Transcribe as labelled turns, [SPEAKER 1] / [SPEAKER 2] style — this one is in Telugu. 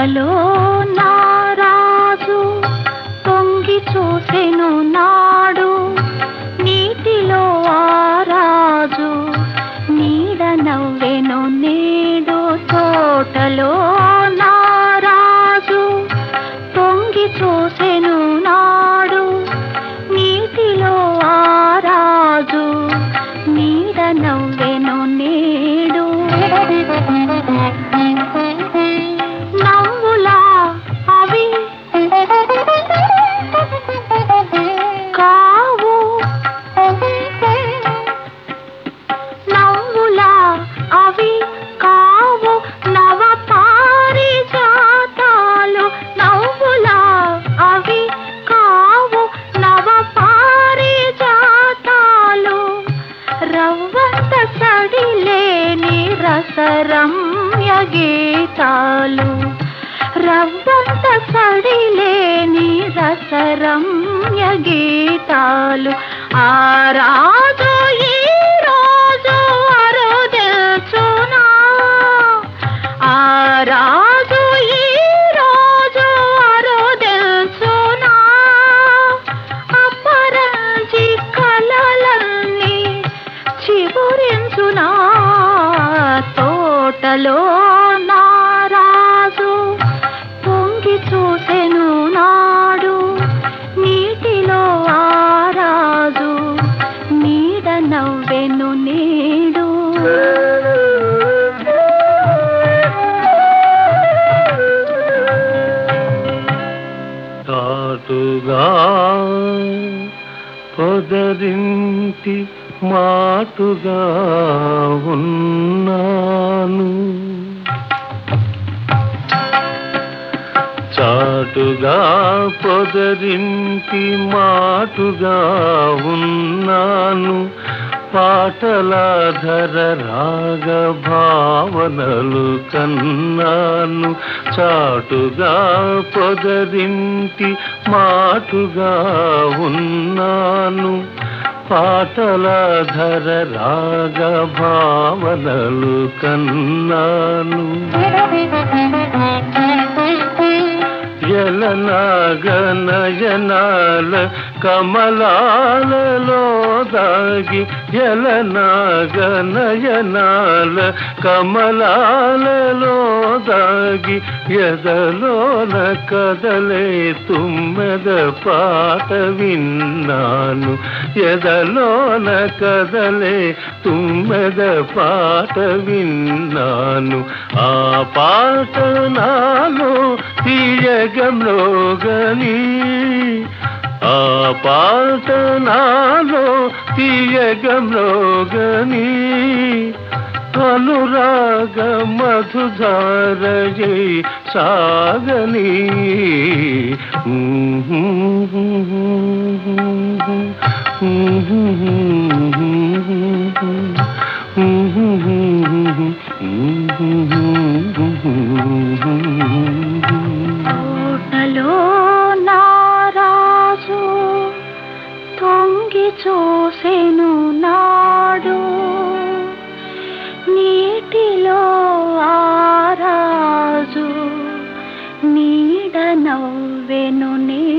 [SPEAKER 1] తోటలో నారాజు తొంగి చూసెను నాడు, నీటిలో ఆరాజు నీడ నవ్వెను నేడు. తోటలో నారాజు తొంగి చూసెను నాడు, నీటిలో ఆరాజు నీడ నవ్వెను నేడు. నవ్వులా అవి కావు, నవ్వులా అవి కావు నవ పారిజాతాలు. నవ్వులా అవి కావు నవ పారిజాతాలు. రవ్వంత సడిలేని రసరమ్య గీతాలు, రవ్వంత సడిలేని రసరమ్య గీతాలు. ఆ రాజు ఈ రోజు అరుదెల్చునా, ఆ రాజు ఈ రోజు అరుదెల్చునా. అపరంజి కలలన్నీ చిగురించునా. తోటలో నారాజు తొంగి చూసెను నాడు, నీటిలో ఆరాజు నీడ నవ్వెను నేడు.
[SPEAKER 2] చాటుగా పొదరింటి మాటుగా ఉన్నాను, చాటుగా పొదరింటి మాటుగా ఉన్నాను. పాటలాధర రాగ భావనలు కన్నాను. చాటుగా పొదరింటి మాటుగా ఉన్నాను. పాటలాధర రాగ భావనలు కన్నాను. జలనాగనయనాల కమలాలలో దాగి, జలనాగనయనాల కమలాలలో దాగి, ఎదలోన కదలే తుమ్మెద పాట విన్నాను. ఎదలోన కదలే తుమ్మెద పాట విన్నాను. ఆ పాట నాలో తీయగమ్రోగని, ఆ పాట నాలో తీయగమ్రోగని. అనురాగ మధుధారయై సాగని.
[SPEAKER 1] తోటలో నారాజు తొంగి చూసెను నాడు, నీటిలో ఆరాజు నీడ నవ్వెను నేడు.